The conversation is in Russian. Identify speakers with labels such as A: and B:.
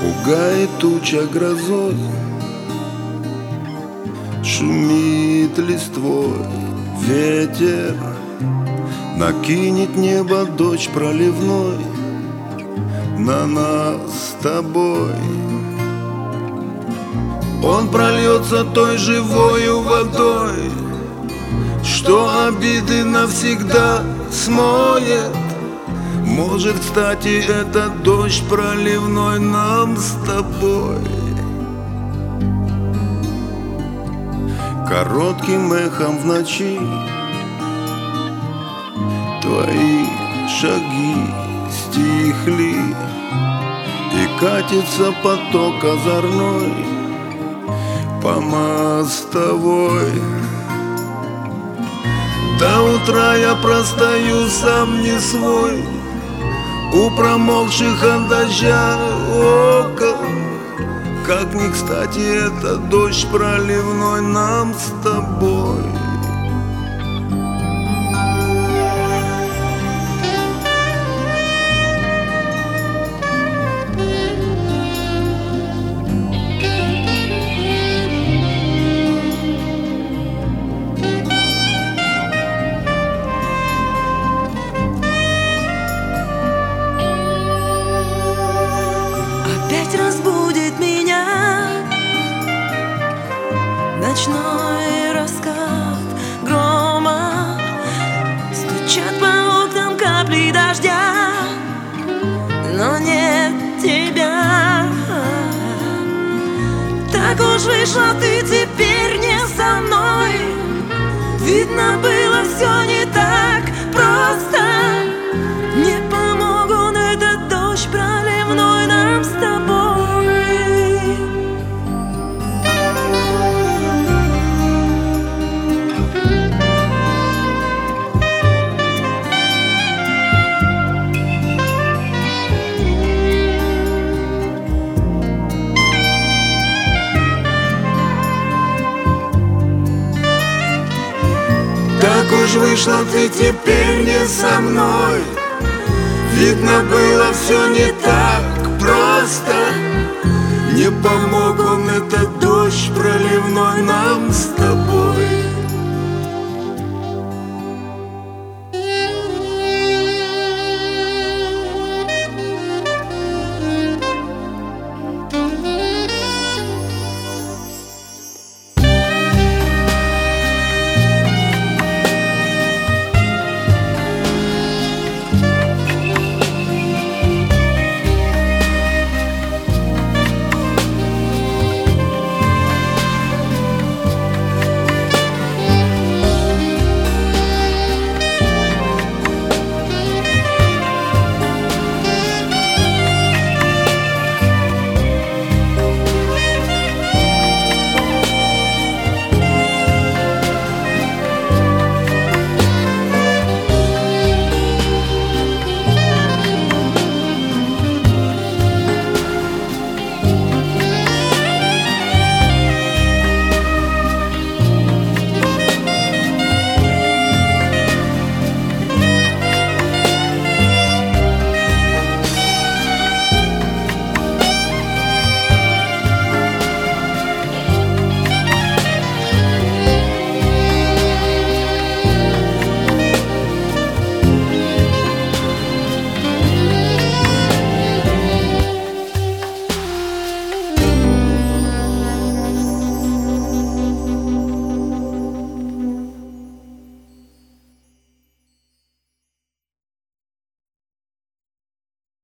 A: Пугает туча грозой, шумит листвой ветер, накинет небо дождь проливной на нас с тобой. Он прольется той живою водой, что обиды навсегда смоет. Может, кстати, этот дождь проливной нам с тобой коротким эхом в ночи твои шаги стихли, и катится поток озорной по мостовой. До утра я простою сам не свой у промокших от дождя окон. Как ни кстати этот дождь проливной нам с тобой.
B: Разбудит меня ночной раскат грома, стучат по окнам капли дождя, но нет тебя. Так уж вышло, ты теперь не со мной. Видно, было все не так просто. Не помог он, этот дождь проливной нам с тобой.
A: Так уж вышло, ты теперь не со мной. Видно, было все не так просто. Не помог